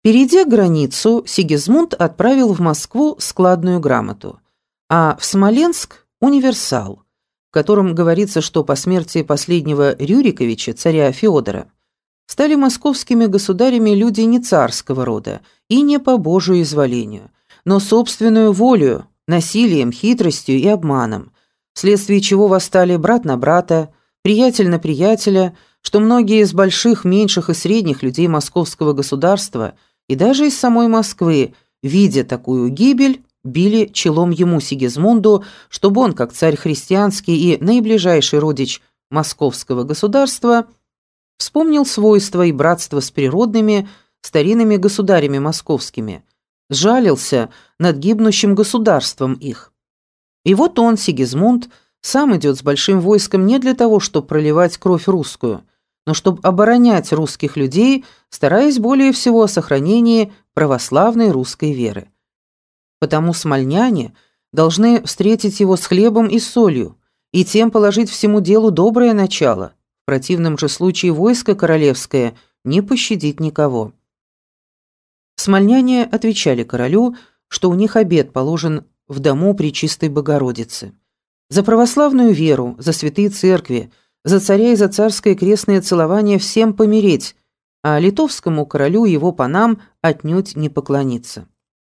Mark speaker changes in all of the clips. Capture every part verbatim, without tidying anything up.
Speaker 1: Перейдя границу, Сигизмунд отправил в Москву складную грамоту, а в Смоленск – универсал, в котором говорится, что по смерти последнего Рюриковича, царя Феодора, стали московскими государями люди не царского рода и не по Божию изволению, но собственную волею, насилием, хитростью и обманом, вследствие чего восстали брат на брата, приятель на приятеля, что многие из больших, меньших и средних людей московского государства и даже из самой Москвы, видя такую гибель, били челом ему, Сигизмунду, чтобы он, как царь христианский и наиближайший родич московского государства, вспомнил свойства и братство с природными, старинными государями московскими, сжалился над гибнущим государством их. И вот он, Сигизмунд, сам идет с большим войском не для того, чтобы проливать кровь русскую, но чтобы оборонять русских людей, стараясь более всего о сохранении православной русской веры. Потому смольняне должны встретить его с хлебом и солью, и тем положить всему делу доброе начало. В противном же случае войско королевское не пощадит никого. Смольняне отвечали королю, что у них обет положен в дому Пречистой Богородицы. За православную веру, за святые церкви, за царя и за царское крестное целование всем помереть, а литовскому королю и его панам отнюдь не поклониться.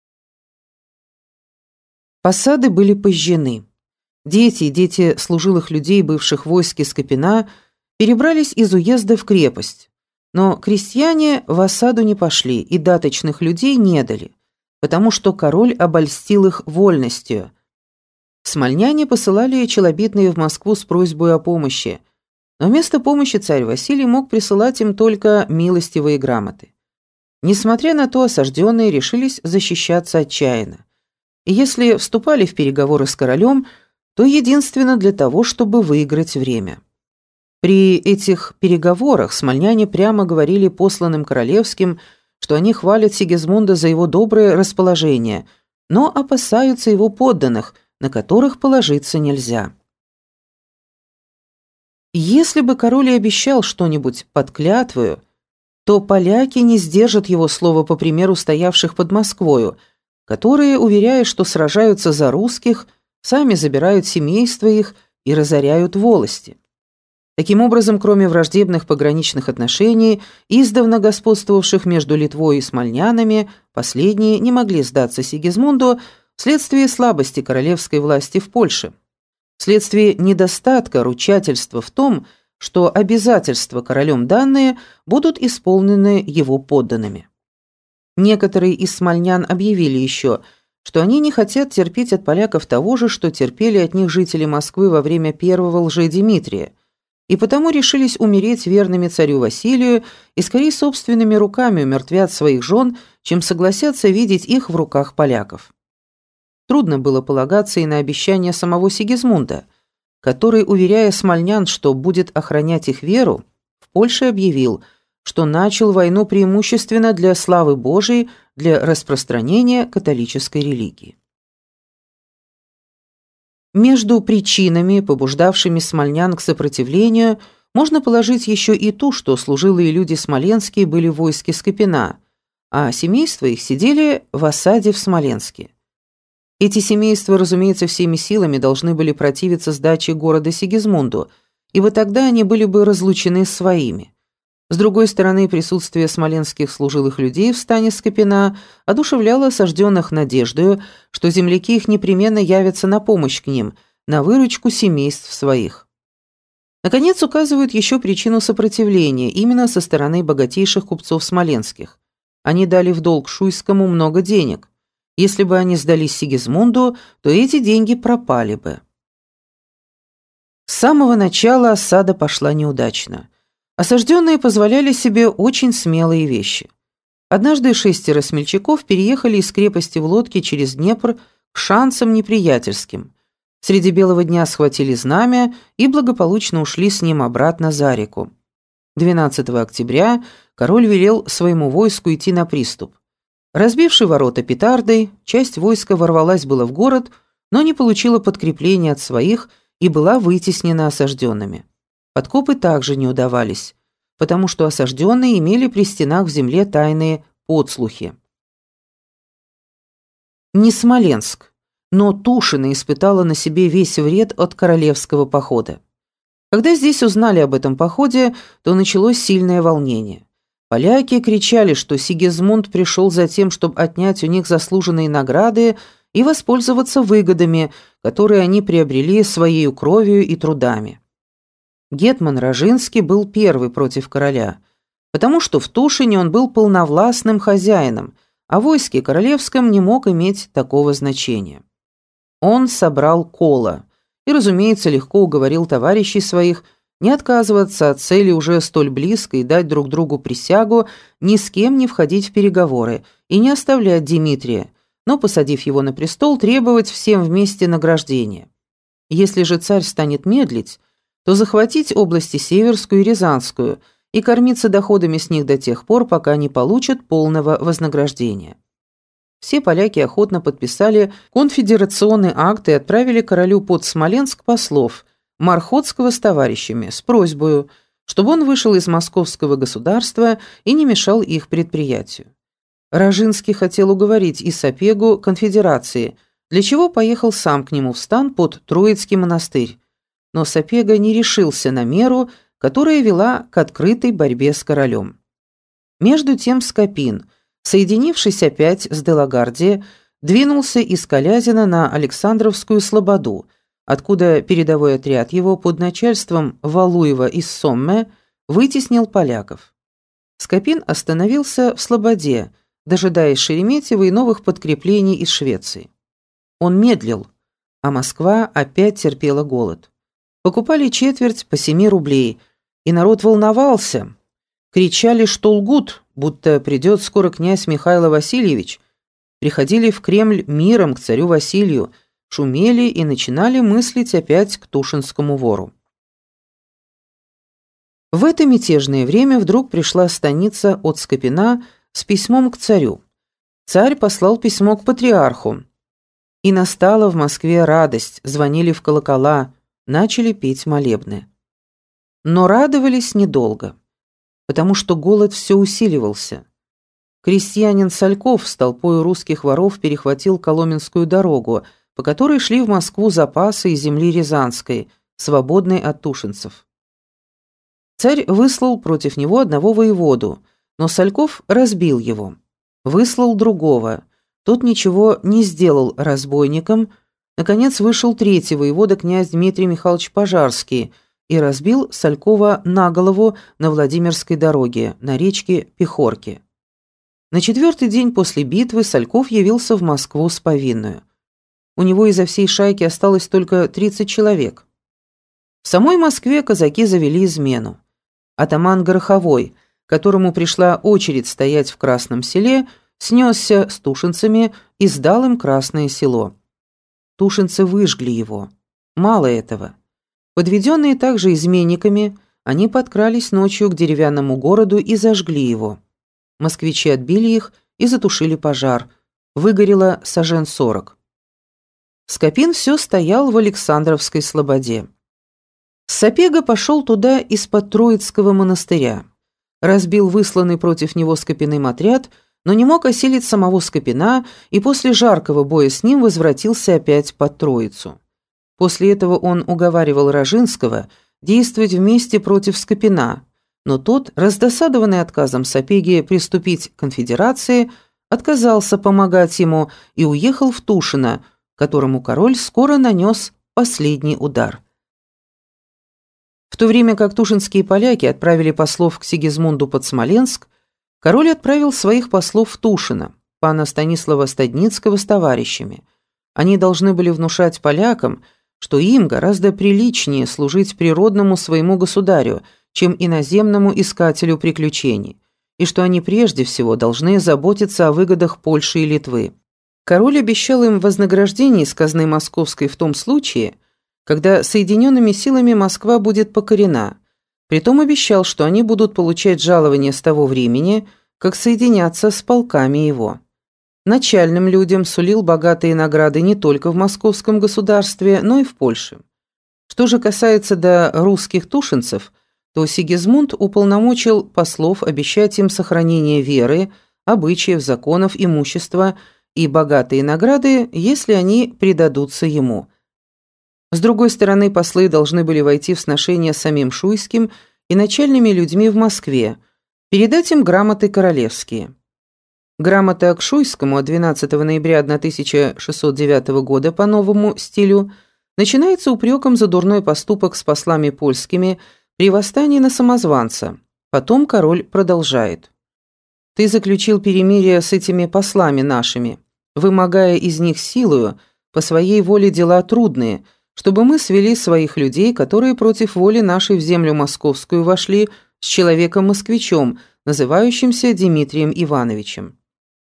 Speaker 1: Посады были пожжены. Дети и дети служилых людей, бывших в войске Скопина, перебрались из уезда в крепость, но крестьяне в осаду не пошли и даточных людей не дали, потому что король обольстил их вольностью. Смольняне посылали челобитные в Москву с просьбой о помощи, но вместо помощи царь Василий мог присылать им только милостивые грамоты. Несмотря на то, осажденные решились защищаться отчаянно, и если вступали в переговоры с королем, то единственно для того, чтобы выиграть время. При этих переговорах смольняне прямо говорили посланным королевским, что они хвалят Сигизмунда за его доброе расположение, но опасаются его подданных, на которых положиться нельзя. Если бы король и обещал что-нибудь под клятвою, то поляки не сдержат его слова по примеру стоявших под Москвою, которые, уверяя, что сражаются за русских, сами забирают семейства их и разоряют волости. Таким образом, кроме враждебных пограничных отношений, издавна господствовавших между Литвой и смольнянами, последние не могли сдаться Сигизмунду вследствие слабости королевской власти в Польше, вследствие недостатка ручательства в том, что обязательства королем данные будут исполнены его подданными. Некоторые из смольнян объявили еще, что они не хотят терпеть от поляков того же, что терпели от них жители Москвы во время первого лжедимитрия, и потому решились умереть верными царю Василию и скорее собственными руками умертвят своих жен, чем согласятся видеть их в руках поляков. Трудно было полагаться и на обещание самого Сигизмунда, который, уверяя смольнян, что будет охранять их веру, в Польше объявил, что начал войну преимущественно для славы Божией, для распространения католической религии. Между причинами, побуждавшими смольнян к сопротивлению, можно положить еще и ту, что служилые люди смоленские были в войске Скопина, а семейства их сидели в осаде в Смоленске. Эти семейства, разумеется, всеми силами должны были противиться сдаче города Сигизмунду, ибо тогда они были бы разлучены с своими. С другой стороны, присутствие смоленских служилых людей в стане Скопина одушевляло осажденных надеждою, что земляки их непременно явятся на помощь к ним, на выручку семейств своих. Наконец, указывают еще причину сопротивления именно со стороны богатейших купцов смоленских. Они дали в долг Шуйскому много денег. Если бы они сдались Сигизмунду, то эти деньги пропали бы. С самого начала осада пошла неудачно. Осажденные позволяли себе очень смелые вещи. Однажды шестеро смельчаков переехали из крепости в лодке через Днепр к шансам неприятельским. Среди белого дня схватили знамя и благополучно ушли с ним обратно за реку. двенадцатого октября король велел своему войску идти на приступ. Разбивши ворота петардой, часть войска ворвалась было в город, но не получила подкрепления от своих и была вытеснена осажденными. Подкопы также не удавались, потому что осажденные имели при стенах в земле тайные подслухи. Не Смоленск, но Тушино испытала на себе весь вред от королевского похода. Когда здесь узнали об этом походе, то началось сильное волнение. Поляки кричали, что Сигизмунд пришел за тем, чтобы отнять у них заслуженные награды и воспользоваться выгодами, которые они приобрели своей кровью и трудами. Гетман Рожинский был первый против короля, потому что в Тушине он был полновластным хозяином, а в войске королевском не мог иметь такого значения. Он собрал коло и, разумеется, легко уговорил товарищей своих не отказываться от цели уже столь близкой и дать друг другу присягу ни с кем не входить в переговоры и не оставлять Дмитрия, но, посадив его на престол, требовать всем вместе награждения. Если же царь станет медлить, то захватить области Северскую и Рязанскую и кормиться доходами с них до тех пор, пока не получат полного вознаграждения. Все поляки охотно подписали конфедерационный акт и отправили королю под Смоленск послов Мархотского с товарищами с просьбой, чтобы он вышел из московского государства и не мешал их предприятию. Рожинский хотел уговорить и Сапегу конфедерации, для чего поехал сам к нему в стан под Троицкий монастырь, но Сапега не решился на меру, которая вела к открытой борьбе с королем. Между тем Скопин, соединившись опять с Делагардией, двинулся из Калязина на Александровскую слободу, откуда передовой отряд его под начальством Валуева из Сомме вытеснил поляков. Скопин остановился в слободе, дожидаясь Шереметьева и новых подкреплений из Швеции. Он медлил, а Москва опять терпела голод. Покупали четверть по семи рублей, и народ волновался. Кричали, что лгут, будто придет скоро князь Михаил Васильевич. Приходили в Кремль миром к царю Василию, шумели и начинали мыслить опять к Тушинскому вору. В это мятежное время вдруг пришла станица от Скопина с письмом к царю. Царь послал письмо к патриарху. И настала в Москве радость, звонили в колокола, начали петь молебны. Но радовались недолго, потому что голод все усиливался. Крестьянин Сальков с толпой русских воров перехватил Коломенскую дорогу, по которой шли в Москву запасы из земли Рязанской, свободной от тушинцев. Царь выслал против него одного воеводу, но Сальков разбил его. Выслал другого, тот ничего не сделал разбойникам. Наконец вышел третий воевода, князь Дмитрий Михайлович Пожарский, и разбил Салькова наголову на Владимирской дороге, на речке Пехорке. На четвертый день после битвы Сальков явился в Москву с повинную. У него изо всей шайки осталось только тридцать человек. В самой Москве казаки завели измену. Атаман Гороховой, которому пришла очередь стоять в Красном селе, снесся с тушинцами и сдал им Красное село. Тушинцы выжгли его. Мало этого. Подведенные также изменниками, они подкрались ночью к деревянному городу и зажгли его. Москвичи отбили их и затушили пожар. Выгорело сажен сорок. Скопин все стоял в Александровской слободе. Сапега пошел туда из-под Троицкого монастыря. Разбил высланный против него Скопиным отряд, но не мог осилить самого Скопина и после жаркого боя с ним возвратился опять под Троицу. После этого он уговаривал Рожинского действовать вместе против Скопина, но тот, раздосадованный отказом Сапеги приступить к конфедерации, отказался помогать ему и уехал в Тушино, которому король скоро нанес последний удар. В то время как тушинские поляки отправили послов к Сигизмунду под Смоленск, король отправил своих послов в Тушино, пана Станислава Стадницкого с товарищами. Они должны были внушать полякам, что им гораздо приличнее служить природному своему государю, чем иноземному искателю приключений, и что они прежде всего должны заботиться о выгодах Польши и Литвы. Король обещал им вознаграждение из казны московской в том случае, когда соединенными силами Москва будет покорена. Притом обещал, что они будут получать жалование с того времени, как соединятся с полками его. Начальным людям сулил богатые награды не только в московском государстве, но и в Польше. Что же касается до русских тушинцев, то Сигизмунд уполномочил послов обещать им сохранение веры, обычаев, законов, имущества и богатые награды, если они предадутся ему. С другой стороны, послы должны были войти в сношение с самим Шуйским и начальными людьми в Москве, передать им грамоты королевские. Грамота к Шуйскому от двенадцатого ноября тысяча шестьсот девятого года по новому стилю начинается упреком за дурной поступок с послами польскими при восстании на самозванца. Потом король продолжает. «Ты заключил перемирие с этими послами нашими, вымогая из них силою, по своей воле дела трудные, чтобы мы свели своих людей, которые против воли нашей в землю московскую вошли, с человеком-москвичом, называющимся Дмитрием Ивановичем.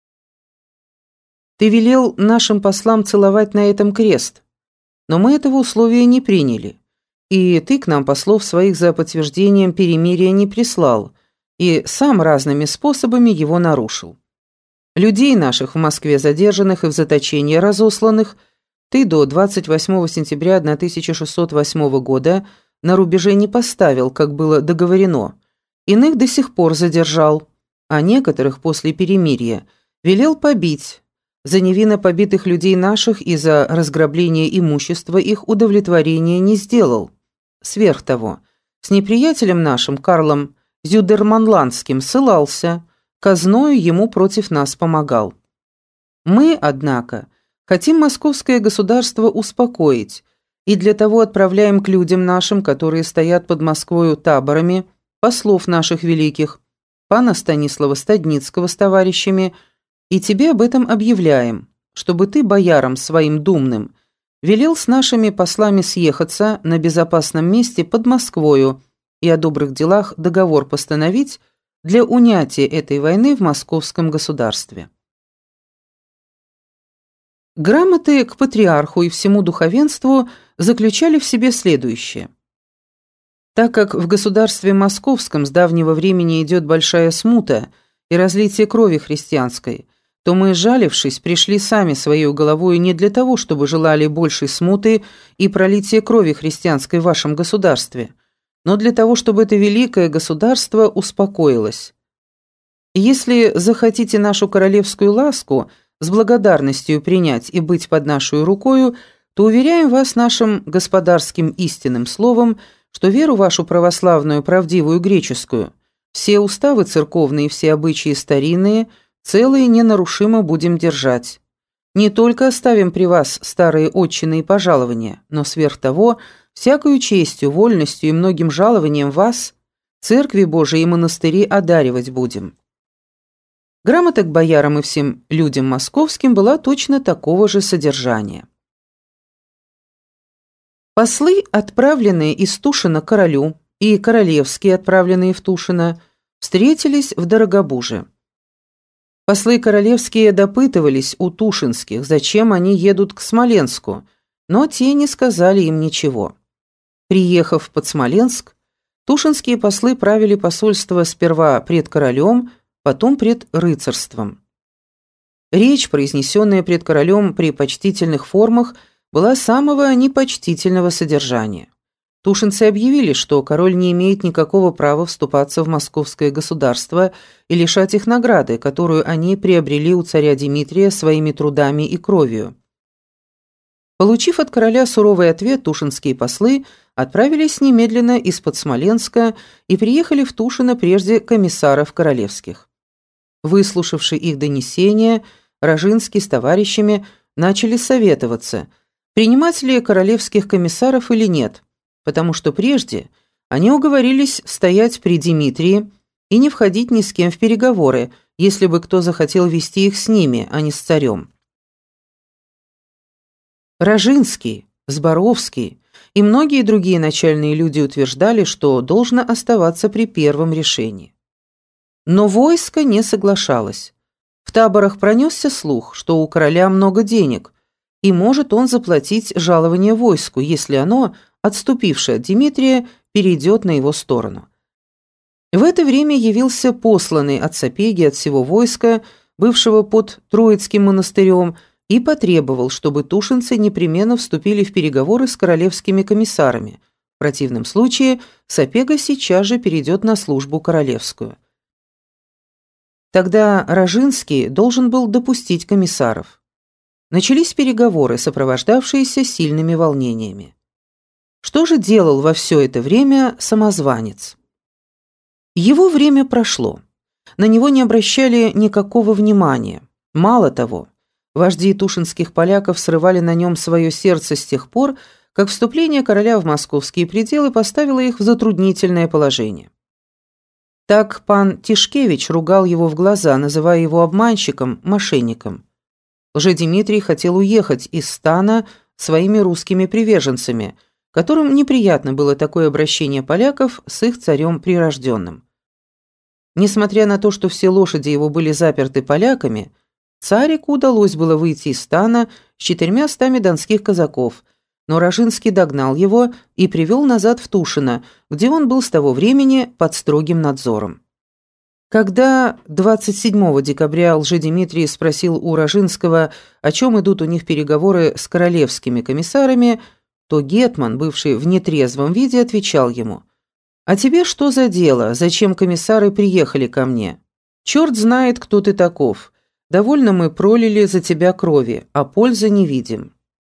Speaker 1: Ты велел нашим послам целовать на этом крест, но мы этого условия не приняли, и ты к нам послов своих за подтверждением перемирия не прислал, и сам разными способами его нарушил. Людей наших в Москве задержанных и в заточении разосланных ты до двадцать восьмого сентября тысяча шестьсот восьмого года на рубеже не поставил, как было договорено. Иных до сих пор задержал, а некоторых после перемирия велел побить. За невинно побитых людей наших и за разграбление имущества их удовлетворения не сделал. Сверх того, с неприятелем нашим Карлом Зюдерманландским ссылался, казною ему против нас помогал. Мы, однако, хотим московское государство успокоить, и для того отправляем к людям нашим, которые стоят под Москвою таборами, послов наших великих, пана Станислава Стадницкого с товарищами, и тебе об этом объявляем, чтобы ты боярам своим думным велел с нашими послами съехаться на безопасном месте под Москвою и о добрых делах договор постановить для унятия этой войны в московском государстве. Грамоты к патриарху и всему духовенству заключали в себе следующее. Так как в государстве московском с давнего времени идет большая смута и разлитие крови христианской, то мы, жалившись, пришли сами своей головою не для того, чтобы желали большей смуты и пролития крови христианской в вашем государстве, но для того, чтобы это великое государство успокоилось. И если захотите нашу королевскую ласку с благодарностью принять и быть под нашу рукою, то уверяем вас нашим господарским истинным словом, что веру вашу православную, правдивую греческую, все уставы церковные и все обычаи старинные, целые ненарушимо будем держать. Не только оставим при вас старые отчины и пожалования, но сверх того, всякою честью, вольностью и многим жалованием вас, церкви Божией и монастыри одаривать будем». Грамота к боярам и всем людям московским была точно такого же содержания. Послы, отправленные из Тушина к королю, и королевские, отправленные в Тушино, встретились в Дорогобуже. Послы королевские допытывались у тушинских, зачем они едут к Смоленску, но те не сказали им ничего. Приехав под Смоленск, тушинские послы правили посольство сперва пред королем, потом пред рыцарством. Речь, произнесенная пред королем при почтительных формах, была самого непочтительного содержания. Тушинцы объявили, что король не имеет никакого права вступаться в московское государство и лишать их награды, которую они приобрели у царя Дмитрия своими трудами и кровью. Получив от короля суровый ответ, тушинские послы отправились немедленно из-под Смоленска и приехали в Тушино прежде комиссаров королевских. Выслушавши их донесения, Рожинский с товарищами начали советоваться, принимать ли королевских комиссаров или нет, потому что прежде они уговорились стоять при Дмитрии и не входить ни с кем в переговоры, если бы кто захотел вести их с ними, а не с царем. Рожинский, Зборовский и многие другие начальные люди утверждали, что должно оставаться при первом решении. Но войско не соглашалось. В таборах пронесся слух, что у короля много денег, и может он заплатить жалование войску, если оно, отступившее от Дмитрия, перейдет на его сторону. В это время явился посланный от Сапеги от всего войска, бывшего под Троицким монастырем, и потребовал, чтобы тушинцы непременно вступили в переговоры с королевскими комиссарами. В противном случае Сапега сейчас же перейдет на службу королевскую. Тогда Рожинский должен был допустить комиссаров. Начались переговоры, сопровождавшиеся сильными волнениями. Что же делал во все это время самозванец? Его время прошло. На него не обращали никакого внимания. Мало того, вожди тушинских поляков срывали на нем свое сердце с тех пор, как вступление короля в московские пределы поставило их в затруднительное положение. Так пан Тишкевич ругал его в глаза, называя его обманщиком, мошенником. Лжедимитрий хотел уехать из стана своими русскими приверженцами, которым неприятно было такое обращение поляков с их царем прирожденным. Несмотря на то, что все лошади его были заперты поляками, царику удалось было выйти из стана с четырьмя стами донских казаков, но Рожинский догнал его и привел назад в Тушино, где он был с того времени под строгим надзором. Когда двадцать седьмого декабря Лжедимитрий спросил у Рожинского, о чем идут у них переговоры с королевскими комиссарами, то гетман, бывший в нетрезвом виде, отвечал ему: «А тебе что за дело? Зачем комиссары приехали ко мне? Черт знает, кто ты таков. Довольно мы пролили за тебя крови, а пользы не видим».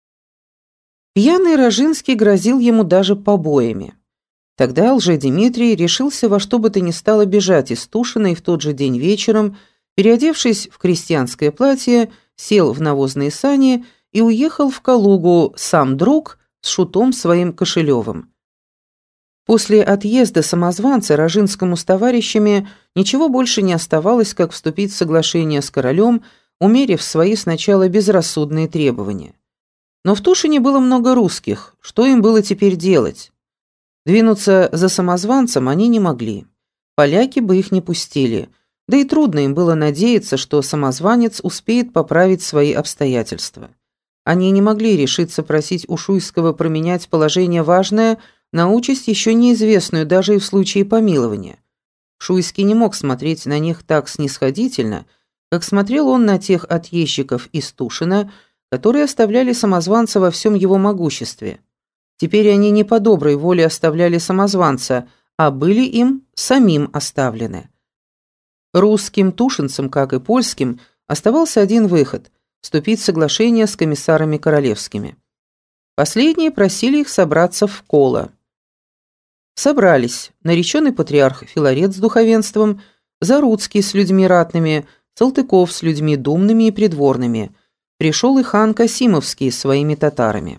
Speaker 1: Пьяный Рожинский грозил ему даже побоями. Тогда Лжедимитрий решился во что бы то ни стало бежать из Тушина и в тот же день вечером, переодевшись в крестьянское платье, сел в навозные сани и уехал в Калугу сам друг с шутом своим Кошелевым. После отъезда самозванца Рожинскому с товарищами ничего больше не оставалось, как вступить в соглашение с королем, умерив свои сначала безрассудные требования. Но в Тушине было много русских, что им было теперь делать? Двинуться за самозванцем они не могли. Поляки бы их не пустили, да и трудно им было надеяться, что самозванец успеет поправить свои обстоятельства. Они не могли решиться просить у Шуйского променять положение важное на участь еще неизвестную даже и в случае помилования. Шуйский не мог смотреть на них так снисходительно, как смотрел он на тех отъездчиков из Тушина, которые оставляли самозванца во всем его могуществе. Теперь они не по доброй воле оставляли самозванца, а были им самим оставлены. Русским тушинцам, как и польским, оставался один выход – вступить в соглашение с комиссарами королевскими. Последние просили их собраться в Коло. Собрались нареченный патриарх Филарет с духовенством, Заруцкий с людьми ратными, Салтыков с людьми думными и придворными. Пришел и хан Касимовский с своими татарами.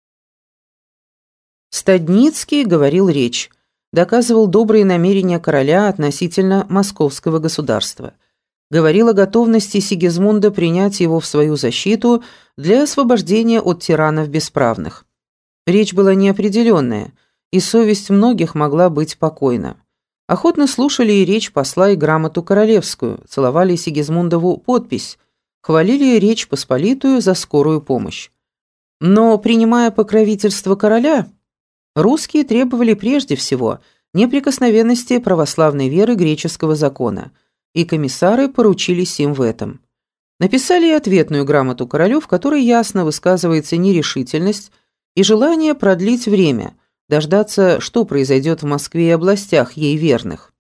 Speaker 1: Стадницкий говорил речь, доказывал добрые намерения короля относительно московского государства. Говорил о готовности Сигизмунда принять его в свою защиту для освобождения от тиранов бесправных. Речь была неопределенная, и совесть многих могла быть покойна. Охотно слушали и речь посла, и грамоту королевскую, целовали Сигизмундову подпись, хвалили Речь Посполитую за скорую помощь. Но, принимая покровительство короля, русские требовали прежде всего неприкосновенности православной веры греческого закона, и комиссары поручились им в этом. Написали и ответную грамоту королю, в которой ясно высказывается нерешительность и желание продлить время, дождаться, что произойдет в Москве и областях ей верных.